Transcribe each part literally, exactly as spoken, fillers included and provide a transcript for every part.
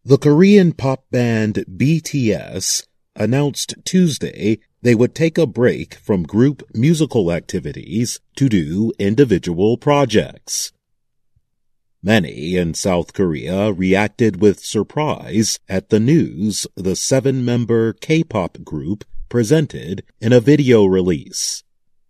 The Korean pop band B T S announced Tuesday they would take a break from group musical activities to do individual projects. Many in South Korea reacted with surprise at the news the seven-member K-pop group presented in a video release.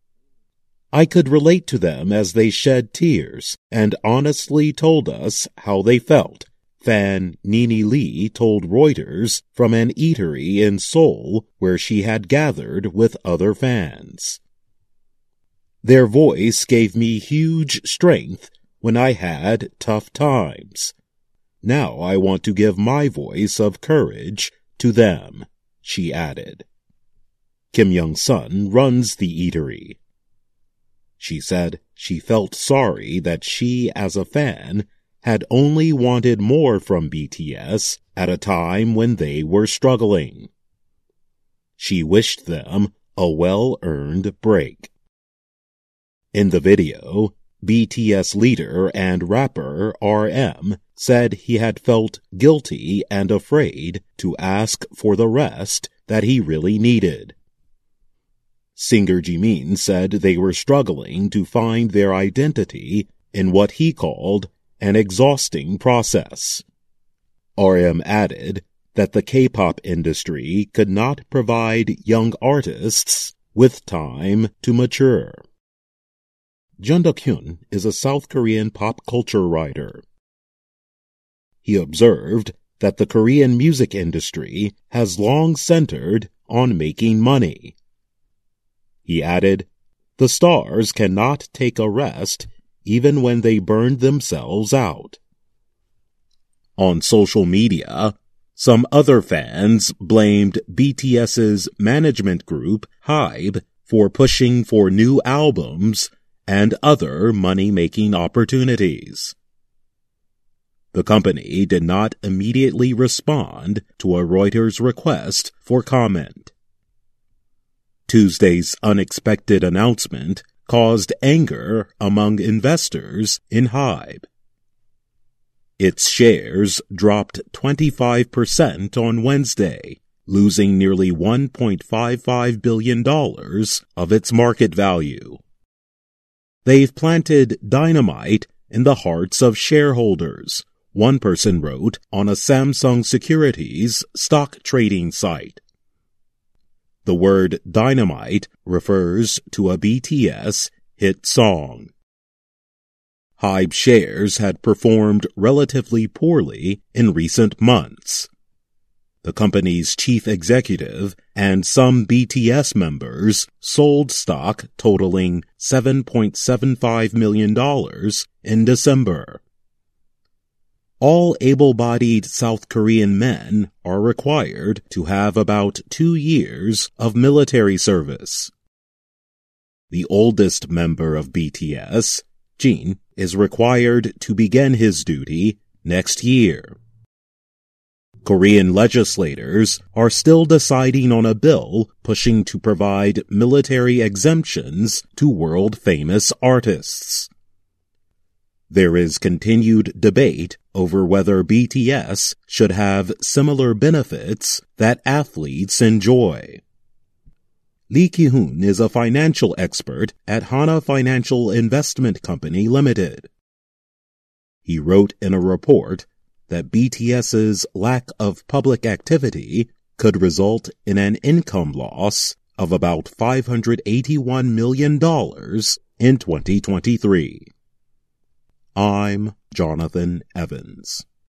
I could relate to them as they shed tears and honestly told us how they felt, fan Nene Lee told Reuters from an eatery in Seoul where she had gathered with other fans. Their voice gave me huge strength when I had tough times. Now I want to give my voice of courage to them, she added. Kim Young-sun runs the eatery. She said she felt sorry that she, as a fan, had only wanted more from B T S at a time when they were struggling. She wished them a well-earned break. In the video, B T S leader and rapper R M said he had felt guilty and afraid to ask for the rest that he really needed. Singer Jimin said they were struggling to find their identity in what he called an exhausting process. R M added that the K-pop industry could not provide young artists with time to mature. Jun Duk-hyun is a South Korean pop culture writer. He observed that the Korean music industry has long centered on making money. He added, "The stars cannot take a rest even when they burn themselves out." On social media, some other fans blamed BTS's management group, HYBE, for pushing for new albums and other money-making opportunities. The company did not immediately respond to a Reuters request for comment. Tuesday's unexpected announcement caused anger among investors in HYBE. Its shares dropped twenty-five percent on Wednesday, losing nearly one point five five billion dollars of its market value. "They've planted dynamite in the hearts of shareholders," one person wrote on a Samsung Securities stock trading site. The word dynamite refers to a B T S hit song. HYBE shares had performed relatively poorly in recent months. The company's chief executive and some B T S members sold stock totaling seven point seven five million dollars in December. All able-bodied South Korean men are required to have about two years of military service. The oldest member of B T S, Jin, is required to begin his duty next year. Korean legislators are still deciding on a bill pushing to provide military exemptions to world-famous artists. There is continued debate over whether B T S should have similar benefits that athletes enjoy. Lee Ki-hoon is a financial expert at Hana Financial Investment Company Limited. He wrote in a report that BTS's lack of public activity could result in an income loss of about five hundred eighty-one million dollars in twenty twenty-three. I'm Jonathan Evans.